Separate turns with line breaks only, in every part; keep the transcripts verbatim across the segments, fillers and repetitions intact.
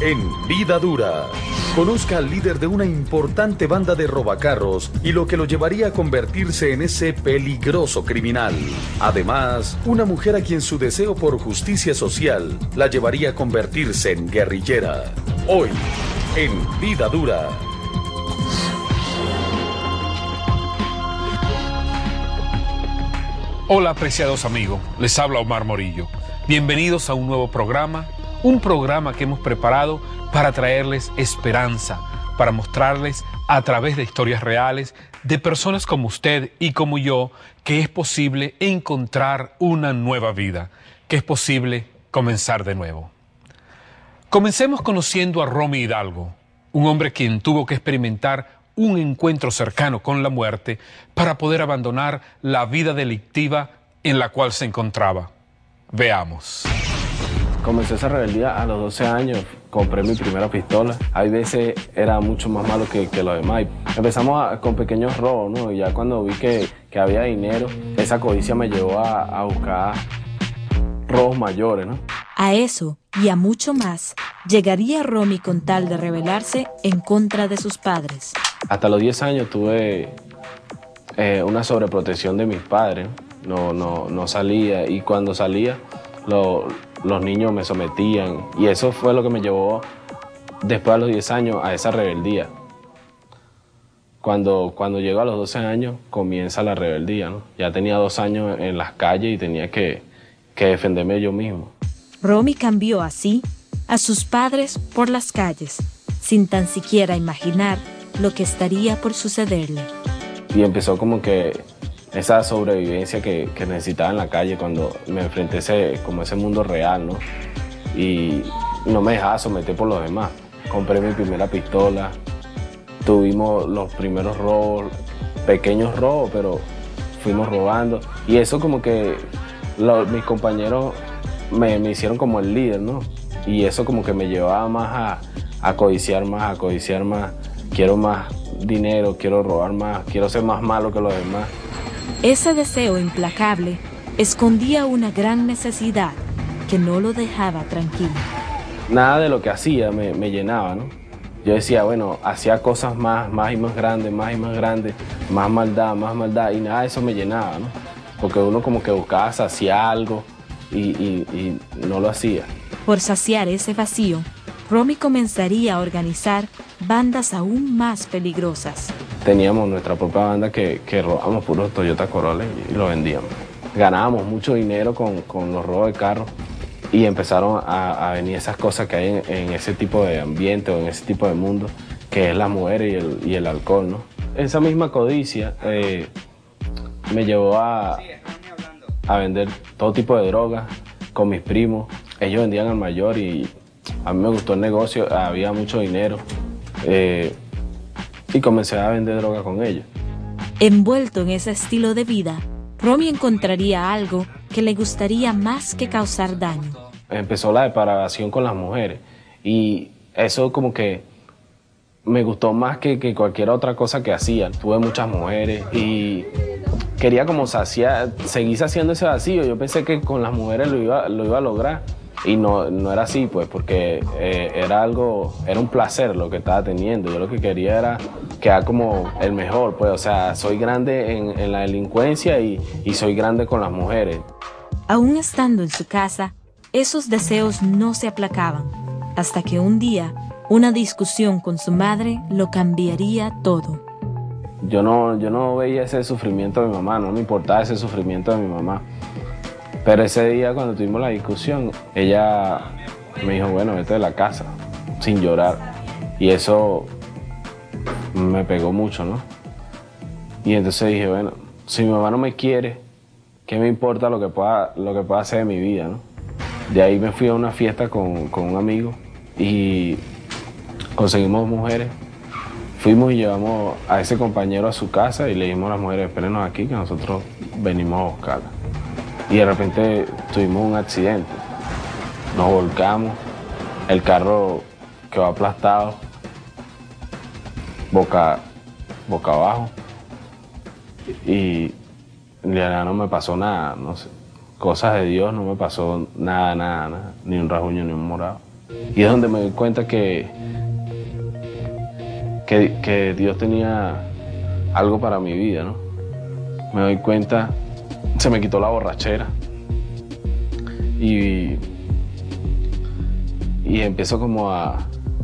En Vida Dura, conozca al líder de una importante banda de robacarros y lo que lo llevaría a convertirse en ese peligroso criminal. Además, una mujer a quien su deseo por justicia social la llevaría a convertirse en guerrillera. Hoy, en Vida Dura.
Hola, apreciados amigos, les habla Omar Morillo. Bienvenidos a un nuevo programa, un programa que hemos preparado para traerles esperanza, para mostrarles a través de historias reales de personas como usted y como yo que es posible encontrar una nueva vida, que es posible comenzar de nuevo. Comencemos conociendo a Romy Hidalgo, un hombre quien tuvo que experimentar un encuentro cercano con la muerte para poder abandonar la vida delictiva en la cual se encontraba. Veamos.
Comencé esa rebeldía a los doce años, compré mi primera pistola. Hay veces era mucho más malo que, que lo demás. Empezamos a, con pequeños robos, ¿no? Y ya cuando vi que, que había dinero, esa codicia me llevó a, a buscar robos mayores, ¿no?
A eso y a mucho más llegaría Romy con tal de rebelarse en contra de sus padres.
Hasta los diez años tuve eh, una sobreprotección de mis padres. No, no, no salía y cuando salía lo, los niños me sometían y eso fue lo que me llevó después de los diez años a esa rebeldía. Cuando, cuando llego a los doce años comienza la rebeldía, ¿no? Ya tenía dos años en las calles y tenía que, que defenderme yo mismo.
Romy cambió así a sus padres por las calles, sin tan siquiera imaginar lo que estaría por sucederle.
Y empezó como que esa sobrevivencia que, que necesitaba en la calle cuando me enfrenté a ese, como ese mundo real, ¿no? Y no me dejaba someter por los demás. Compré mi primera pistola, tuvimos los primeros robos, pequeños robos, pero fuimos robando. Y eso como que lo, mis compañeros me, me hicieron como el líder, ¿no? Y eso como que me llevaba más a, a codiciar más, a codiciar más. Quiero más dinero, quiero robar más, quiero ser más malo que los demás.
Ese deseo implacable escondía una gran necesidad que no lo dejaba tranquilo.
Nada de lo que hacía me, me llenaba, ¿no? Yo decía, bueno, hacía cosas más, más y más grandes, más y más grandes, más maldad, más maldad, y nada de eso me llenaba, ¿no? Porque uno como que buscaba saciar algo y, y, y no lo hacía.
Por saciar ese vacío, Romy comenzaría a organizar bandas aún más peligrosas.
Teníamos nuestra propia banda que, que robábamos puros Toyota Corolla y lo vendíamos. Ganábamos mucho dinero con, con los robos de carros y empezaron a, a venir esas cosas que hay en, en ese tipo de ambiente o en ese tipo de mundo, que es las mujeres y el, y el alcohol, ¿no? Esa misma codicia eh, me llevó a, a vender todo tipo de drogas con mis primos. Ellos vendían al mayor y a mí me gustó el negocio, había mucho dinero eh, y comencé a vender droga con ellos.
Envuelto en ese estilo de vida, Romy encontraría algo que le gustaría más que causar daño.
Empezó la depravación con las mujeres y eso como que me gustó más que, que cualquier otra cosa que hacía. Tuve muchas mujeres y quería como saciar, seguir saciando ese vacío. Yo pensé que con las mujeres lo iba, lo iba a lograr. Y no, no era así, pues, porque eh, era algo, era un placer lo que estaba teniendo. Yo lo que quería era quedar como el mejor, pues, o sea, soy grande en, en la delincuencia y, y soy grande con las mujeres.
Aún estando en su casa, esos deseos no se aplacaban, hasta que un día, una discusión con su madre lo cambiaría todo.
Yo no, yo no veía ese sufrimiento de mi mamá, no me importaba ese sufrimiento de mi mamá. Pero ese día cuando tuvimos la discusión, ella me dijo, bueno, vete de la casa, sin llorar. Y eso me pegó mucho, ¿no? Y entonces dije, bueno, si mi mamá no me quiere, ¿qué me importa lo que pueda, lo que pueda hacer de mi vida, ¿no? De ahí me fui a una fiesta con, con un amigo y conseguimos mujeres. Fuimos y llevamos a ese compañero a su casa y le dijimos a las mujeres, espérenos aquí que nosotros venimos a buscarla. Y de repente tuvimos un accidente, nos volcamos, el carro quedó aplastado, boca, boca abajo, y en realidad no me pasó nada, no sé, cosas de Dios, no me pasó nada, nada, nada, ni un rasguño ni un morado. Y es donde me doy cuenta que, que, que Dios tenía algo para mi vida, ¿no? Me doy cuenta, se me quitó la borrachera. Y, y empiezo como a,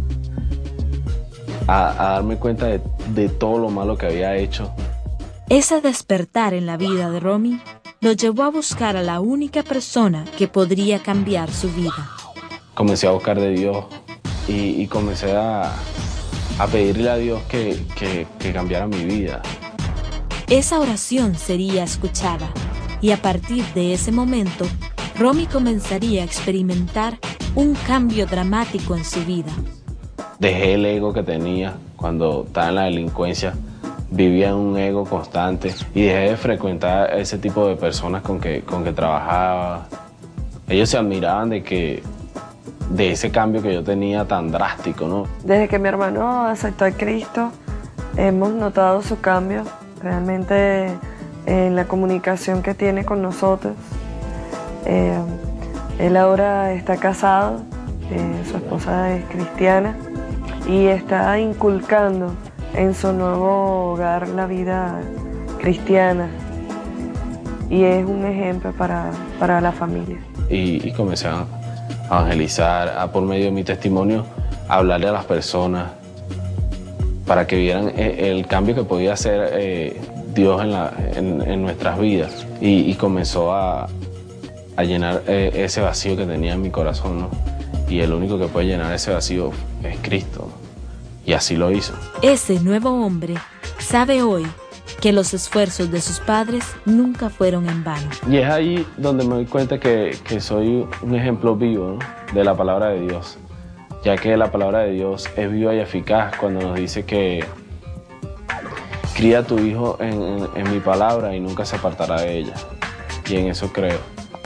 a, a darme cuenta de, de todo lo malo que había hecho.
Ese despertar en la vida de Romy lo llevó a buscar a la única persona que podría cambiar su vida.
Comencé a buscar de Dios y, y comencé a, a pedirle a Dios que, que, que cambiara mi vida.
Esa oración sería escuchada y a partir de ese momento, Romy comenzaría a experimentar un cambio dramático en su vida.
Dejé el ego que tenía cuando estaba en la delincuencia. Vivía en un ego constante y dejé de frecuentar a ese tipo de personas con que, con que trabajaba. Ellos se admiraban de, que, de ese cambio que yo tenía tan drástico, ¿no?
Desde que mi hermano aceptó a Cristo, hemos notado su cambio realmente en la comunicación que tiene con nosotros. Eh, él ahora está casado, eh, su esposa es cristiana y está inculcando en su nuevo hogar la vida cristiana y es un ejemplo para, para la familia.
Y, y comencé a evangelizar, a, por medio de mi testimonio, a hablarle a las personas para que vieran el, el cambio que podía hacer eh, Dios en, la, en, en nuestras vidas. Y, y comenzó a, a llenar eh, ese vacío que tenía en mi corazón, ¿no? Y el único que puede llenar ese vacío es Cristo, ¿no? Y así lo hizo.
Ese nuevo hombre sabe hoy que los esfuerzos de sus padres nunca fueron en vano.
Y es ahí donde me doy cuenta que, que soy un ejemplo vivo, ¿no?, de la palabra de Dios, ya que la palabra de Dios es viva y eficaz cuando nos dice que cría a tu hijo en, en, en mi palabra y nunca se apartará de ella. Y en eso creo.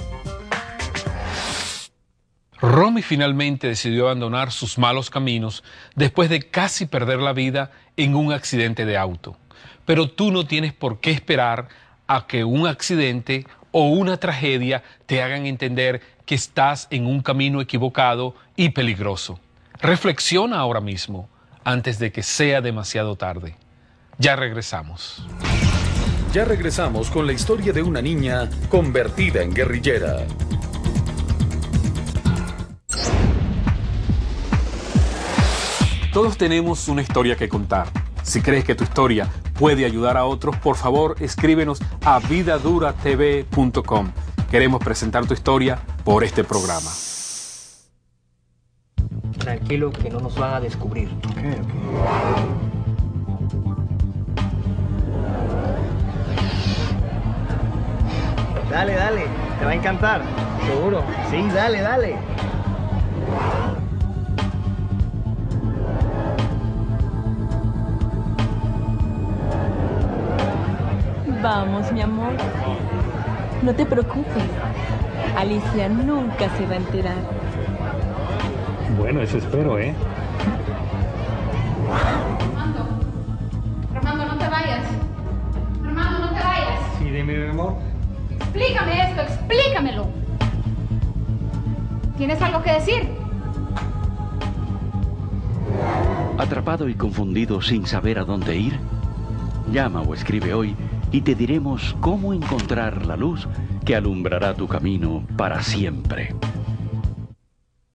Romy finalmente decidió abandonar sus malos caminos después de casi perder la vida en un accidente de auto. Pero tú no tienes por qué esperar a que un accidente o una tragedia te hagan entender que estás en un camino equivocado y peligroso. Reflexiona ahora mismo, antes de que sea demasiado tarde. Ya regresamos.
Ya regresamos con la historia de una niña convertida en guerrillera.
Todos tenemos una historia que contar. Si crees que tu historia puede ayudar a otros, por favor, escríbenos a vida dura t v punto com. Queremos presentar tu historia por este programa.
Tranquilo, que no nos van a descubrir.
Okay, okay.
Dale, dale, te va a encantar. ¿Seguro? Sí, dale, dale.
Vamos, mi amor. No te preocupes. Alicia nunca se va a enterar.
Bueno, eso espero, ¿eh?
Armando. Armando, no te vayas. Armando, no te vayas.
Sí, dime, mi amor.
Explícame esto, explícamelo. ¿Tienes algo que decir?
¿Atrapado y confundido sin saber a dónde ir? Llama o escribe hoy y te diremos cómo encontrar la luz que alumbrará tu camino para siempre.